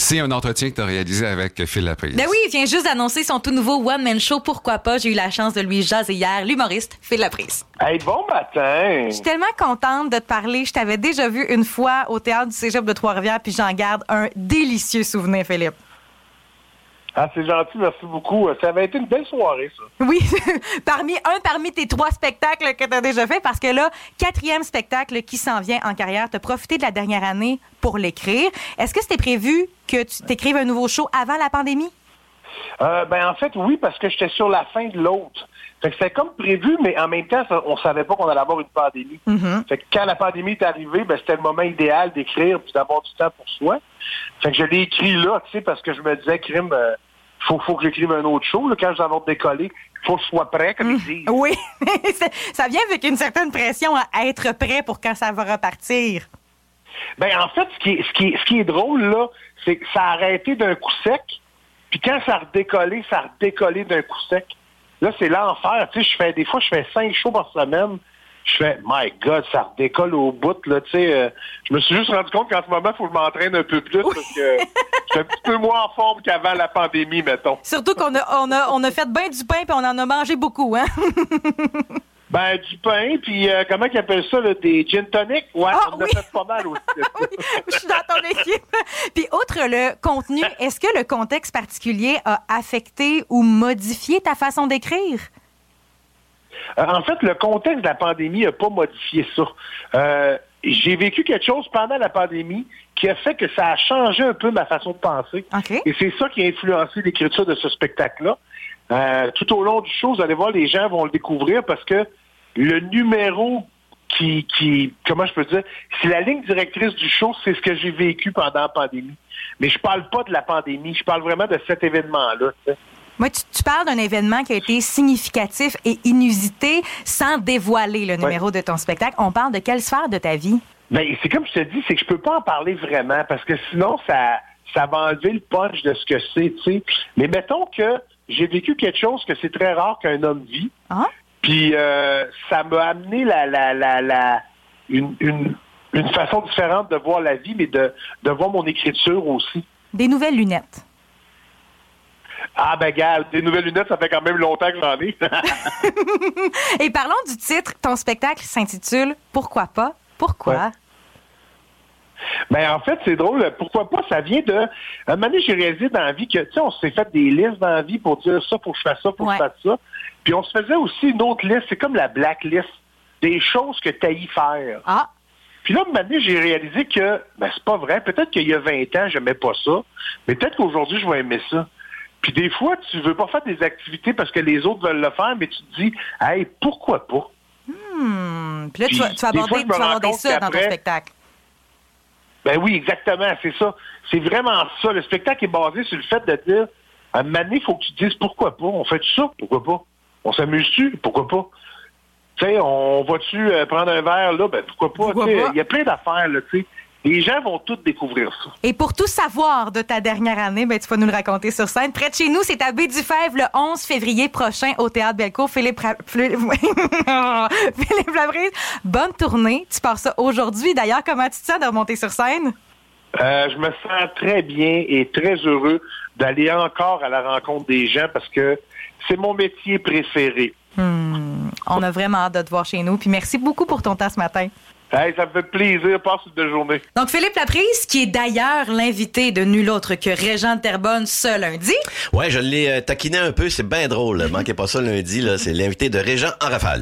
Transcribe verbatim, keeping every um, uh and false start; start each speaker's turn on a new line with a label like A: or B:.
A: C'est un entretien que tu as réalisé avec Phil Laprise.
B: Ben oui, il vient juste d'annoncer son tout nouveau one-man show. Pourquoi pas? J'ai eu la chance de lui jaser hier, l'humoriste Phil Laprise.
C: Hey, bon matin!
B: Je suis tellement contente de te parler. Je t'avais déjà vu une fois au Théâtre du Cégep de Trois-Rivières, puis j'en garde un délicieux souvenir, Philippe.
C: Ah, c'est gentil, merci beaucoup. Ça avait été une belle soirée, ça.
B: Oui, parmi un parmi tes trois spectacles que tu as déjà fait, parce que là, quatrième spectacle qui s'en vient en carrière, tu as profité de la dernière année pour l'écrire. Est-ce que c'était prévu que tu t'écrives un nouveau show avant la pandémie?
C: Euh, ben, en fait, oui, parce que j'étais sur la fin de l'autre. Fait que c'était comme prévu, mais en même temps, ça, on savait pas qu'on allait avoir une pandémie.
B: Mm-hmm.
C: Fait que quand la pandémie est arrivée, ben, c'était le moment idéal d'écrire puis d'avoir du temps pour soi. Fait que je l'ai écrit là, tu sais, parce que je me disais, crime, euh, faut, faut que j'écrive un autre show, là, quand je vais avoir décollé. Faut que je sois prêt, comme ils disent.
B: Oui, ça vient avec une certaine pression à être prêt pour quand ça va repartir.
C: Ben, en fait, ce qui est, ce qui est, ce qui est drôle, là, c'est que ça a arrêté d'un coup sec, puis quand ça a redécollé, ça a redécollé d'un coup sec. Là, c'est l'enfer. Tu sais, je fais, des fois, je fais cinq shows par semaine. Je fais, my God, ça redécolle au bout, là, tu sais. Euh, je me suis juste rendu compte qu'en ce moment, il faut que je m'entraîne un peu plus, oui. Parce que je suis un petit peu moins en forme qu'avant la pandémie, mettons.
B: Surtout qu'on a, on a, on a fait bien du pain, puis on en a mangé beaucoup, hein?
C: Ben, du pain, puis euh, comment ils appellent ça, là, des gin tonic? Ouais,
B: ah,
C: on
B: oui.
C: a fait pas mal aussi.
B: Oui, je suis dans ton équipe. Puis, outre le contenu, est-ce que le contexte particulier a affecté ou modifié ta façon d'écrire?
C: Euh, en fait, le contexte de la pandémie n'a pas modifié ça. Euh, j'ai vécu quelque chose pendant la pandémie qui a fait que ça a changé un peu ma façon de penser.
B: Okay.
C: Et c'est ça qui a influencé l'écriture de ce spectacle-là. Euh, tout au long du show, vous allez voir, les gens vont le découvrir parce que le numéro qui, qui comment je peux dire, c'est la ligne directrice du show, c'est ce que j'ai vécu pendant la pandémie. Mais je parle pas de la pandémie, je parle vraiment de cet événement-là. T'sais.
B: Moi, tu, tu parles d'un événement qui a été significatif et inusité sans dévoiler le numéro ouais. de ton spectacle. On parle de quelle sphère de ta vie?
C: Ben, c'est comme je te dis, c'est que je peux pas en parler vraiment parce que sinon, ça, ça va enlever le punch de ce que c'est, tu sais. Mais mettons que j'ai vécu quelque chose que c'est très rare qu'un homme vit.
B: Ah?
C: Puis euh, ça m'a amené la, la, la, la, une, une, une façon différente de voir la vie, mais de, de voir mon écriture aussi.
B: Des nouvelles lunettes.
C: Ah ben gars, des nouvelles lunettes, ça fait quand même longtemps que j'en ai.
B: Et parlons du titre. Ton spectacle s'intitule « Pourquoi pas? Pourquoi? Ouais. »
C: Ben en fait, c'est drôle. Pourquoi pas? Ça vient de... À un moment donné, j'ai réalisé dans la vie que, tu sais, on s'est fait des listes dans la vie pour dire ça, faut que je fasse ça, faut que
B: ouais.
C: je fasse ça. Puis on se faisait aussi une autre liste, c'est comme la blacklist, des choses que t'as y faire.
B: Ah!
C: Puis là, à un moment donné, j'ai réalisé que, ben c'est pas vrai. Peut-être qu'il y a vingt ans, j'aimais pas ça. Mais peut-être qu'aujourd'hui, je vais aimer ça. Puis des fois, tu veux pas faire des activités parce que les autres veulent le faire, mais tu te dis, hey, pourquoi pas?
B: Hmm. Puis là, Puis, tu vas, tu vas aborder, fois, tu vas aborder ça dans ton spectacle.
C: Ben oui, exactement, c'est ça. C'est vraiment ça. Le spectacle est basé sur le fait de dire, à un moment donné, il faut que tu te dises, pourquoi pas? On fait ça? Pourquoi pas? On s'amuse-tu? Pourquoi pas? Tu sais, on va-tu euh, prendre un verre, là? Ben pourquoi pas? Il y a plein d'affaires, là, tu sais. Les gens vont tous découvrir ça.
B: Et pour tout savoir de ta dernière année, ben, tu vas nous le raconter sur scène. Près de chez nous, c'est à Baie-du-Fèvre le onze février prochain au Théâtre Bellecour. Philippe, Ra... Philippe Laprise, bonne tournée. Tu pars ça aujourd'hui. D'ailleurs, comment tu te sens de remonter sur scène?
C: Euh, je me sens très bien et très heureux d'aller encore à la rencontre des gens parce que c'est mon métier préféré.
B: Hmm. On a vraiment hâte de te voir chez nous. Puis merci beaucoup pour ton temps ce matin.
C: Hey, ça me fait plaisir. Passe une belle journée.
B: Donc, Philippe Laprise, qui est d'ailleurs l'invité de nul autre que Régent de Terrebonne ce lundi.
D: Ouais, je l'ai euh, taquiné un peu. C'est bien drôle. Manquez pas ça lundi. Là, c'est l'invité de Régent en rafale.